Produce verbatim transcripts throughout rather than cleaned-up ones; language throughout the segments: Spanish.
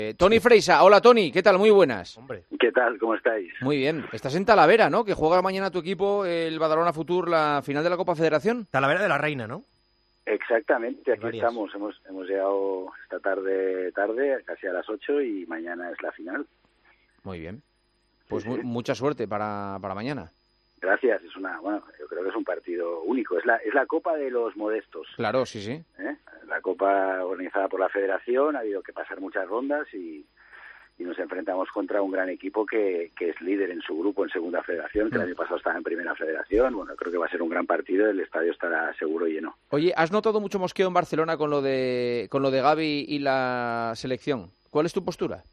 Eh, Toni Freisa, hola Toni, ¿qué tal? Muy buenas. Hombre. ¿Qué tal? ¿Cómo estáis? Muy bien. Estás en Talavera, ¿no? Que juega mañana tu equipo, el Badalona Futur, la final de la Copa Federación. Talavera de la Reina, ¿no? Exactamente, aquí Varias. estamos. Hemos hemos llegado esta tarde, tarde, casi a las ocho, y mañana es la final. Muy bien. Pues Sí, mu- sí. mucha suerte para, para mañana. Gracias. Es una, bueno, yo creo que es un partido único. Es la es la Copa de los modestos. Claro, sí, sí. ¿eh? La Copa organizada por la Federación, ha habido que pasar muchas rondas y, y nos enfrentamos contra un gran equipo que, que es líder en su grupo en Segunda Federación, que el Mm. año pasado estaba en Primera Federación. Bueno, creo que va a ser un gran partido, el estadio estará seguro lleno. Oye, ¿has notado mucho mosqueo en Barcelona con lo de con lo de Gavi y la selección? ¿Cuál es tu postura?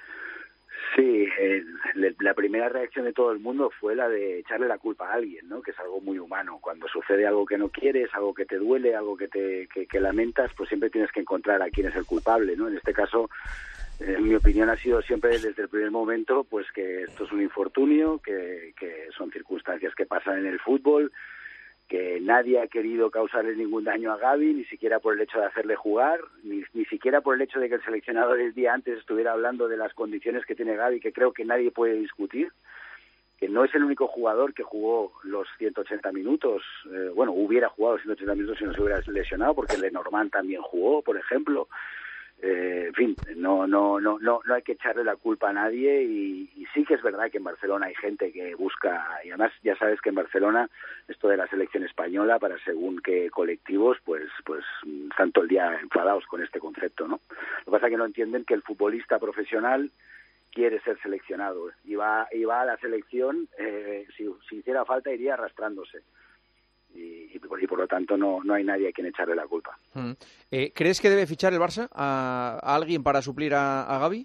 Sí, eh, le- la primera reacción de todo el mundo fue la de echarle la culpa a alguien, ¿no? Que es algo muy humano. Cuando sucede algo que no quieres, algo que te duele, algo que te que, que lamentas, pues siempre tienes que encontrar a quién es el culpable, ¿no? En este caso, eh, mi opinión ha sido siempre desde el primer momento, pues que esto es un infortunio, que, que son circunstancias que pasan en el fútbol, que nadie ha querido causarle ningún daño a Gavi, ni siquiera por el hecho de hacerle jugar, ni, ni siquiera por el hecho de que el seleccionador el día antes estuviera hablando de las condiciones que tiene Gavi, que creo que nadie puede discutir, que no es el único jugador que jugó los ciento ochenta minutos, eh, bueno, hubiera jugado los ciento ochenta minutos si no se hubiera lesionado, porque Lenormand también jugó, por ejemplo. Eh, en fin, no, no, no, no, no hay que echarle la culpa a nadie y, y sí que es verdad que en Barcelona hay gente que busca, y además ya sabes que en Barcelona esto de la selección española para según qué colectivos, pues, pues están todo el día enfadados con este concepto, ¿no? Lo que pasa es que no entienden que el futbolista profesional quiere ser seleccionado y va, y va a la selección, eh, si, si hiciera falta iría arrastrándose. Y, y, por, y por lo tanto no, no hay nadie a quien echarle la culpa. Mm. Eh, ¿Crees que debe fichar el Barça a, a alguien para suplir a, a Gavi?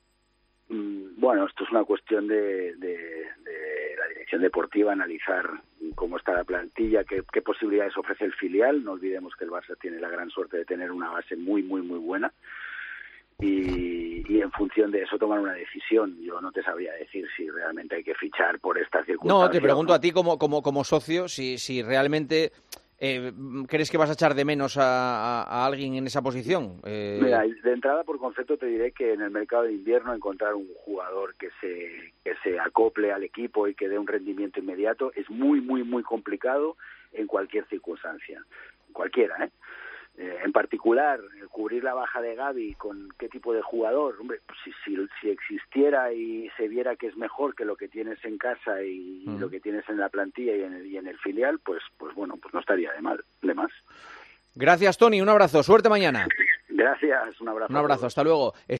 Mm, Bueno, esto es una cuestión de, de, de la dirección deportiva, analizar cómo está la plantilla, qué, qué posibilidades ofrece el filial. No olvidemos que el Barça tiene la gran suerte de tener una base muy, muy, muy buena. Y, y en función de eso tomar una decisión. Yo no te sabría decir si realmente hay que fichar por estas circunstancias. No, te pregunto ¿no? a ti como, como, como socio si, si realmente eh, crees que vas a echar de menos a, a, a alguien en esa posición. Eh... Mira, de entrada por concepto te diré que en el mercado de invierno encontrar un jugador que se, que se acople al equipo y que dé un rendimiento inmediato es muy, muy, muy complicado en cualquier circunstancia. Cualquiera, ¿eh? Eh, en particular, eh, cubrir la baja de Gavi con qué tipo de jugador, hombre, pues si, si, si existiera y se viera que es mejor que lo que tienes en casa y Uh-huh. lo que tienes en la plantilla y en el, y en el filial, pues, pues bueno, pues no estaría de mal, de más. Gracias, Toni, un abrazo, suerte mañana. Gracias, un abrazo. Un abrazo, hasta luego.